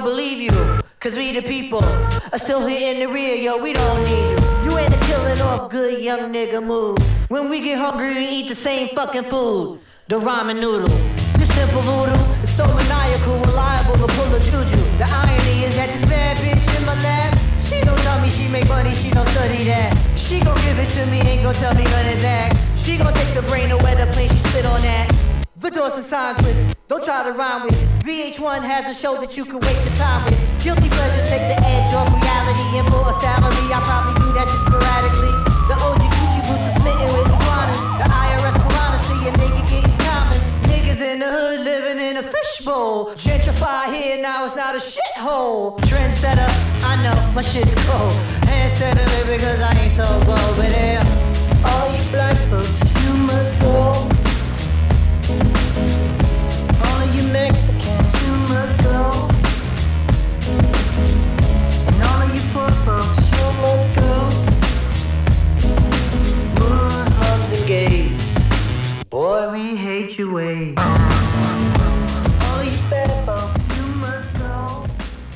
don't believe you, cause we the people are still here in the rear, yo, we don't need you. You ain't a killing off good young nigga move. When we get hungry, we eat the same fucking food, the ramen noodle. This simple voodoo is so maniacal, reliable to pull a juju. The irony is that this bad bitch in my lap, she don't tell me she make money, she don't study that. She gon' give it to me, ain't gon' tell me none of that. She gon' take the brain away the plane, she spit on that. The doors and signs with, don't try to rhyme with. VH1 has a show that you can waste your time with. Guilty pleasure take the edge off reality, and for a salary, I probably do that just sporadically. The OG Gucci boots are smitten with iguanas. The IRS piranha see a nigga getting common. Niggas in the hood living in a fishbowl. Gentrify here, now it's not a shithole. Trendsetter, I know, my shit's cold. Handsetter, because I ain't so bold. But yeah, all you black folks, you must go. All of you Mexicans, you must go. And all of you poor folks, you must go. Muslims and gays, boy, we hate your ways. So all of you bad folks, you must go.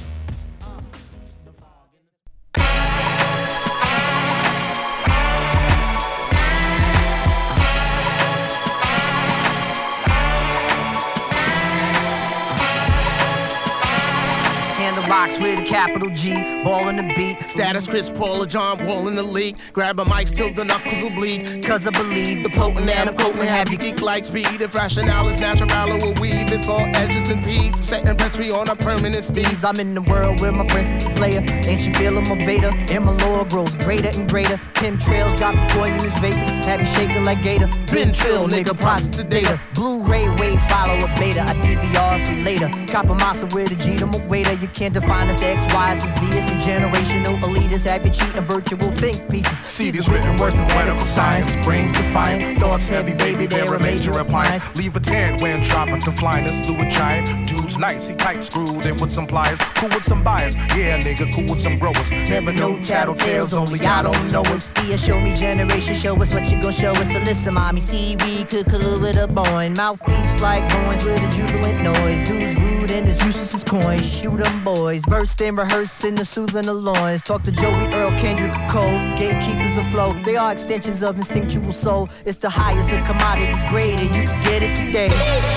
Rocks with a capital G, ball in the beat. Status Chris Paul or John Wall in the league. Grab a mic till the knuckles will bleed. Cause I believe the potent and I'm potent have you geek like speed. If rationale is natural, will weave. It's all edges and peas. Setting press free on a permanent steez. I'm in the world where my princess is Leia. Ain't she feeling my Vader? And my lore grows greater and greater. Chemtrails dropping poisonous vapors. Have you shaking like Gator? Been trill, nigga, process the data. Blu-ray wave, follow a beta. I DVR for later. Copper massa with a G to my waiter. You can't define us X, Y, and Z. It's a generational elitist. Have you cheating virtual think pieces. See these written words, poetical science. Brains defiant. Thoughts heavy, baby, they're a major appliance. Leave a tan when dropping to flyness through a giant. Dude's nice, he tight screwed in with some pliers. Cool with some buyers. Yeah, nigga, cool with some growers. Never know tattletales, only I don't know us. Yeah, show me generation, show us what you gon' show us. So listen, mommy, CV could collude with a boy. Mouthpiece like coins with a jubilant noise. Dudes rude and as useless as coins. Shoot 'em boys, versed and rehearsed in the soothing the loins. Talk to Joey, Earl, Kendrick, Cole. Gatekeepers afloat, they are extensions of instinctual soul. It's the highest of commodity graded, you can get it today.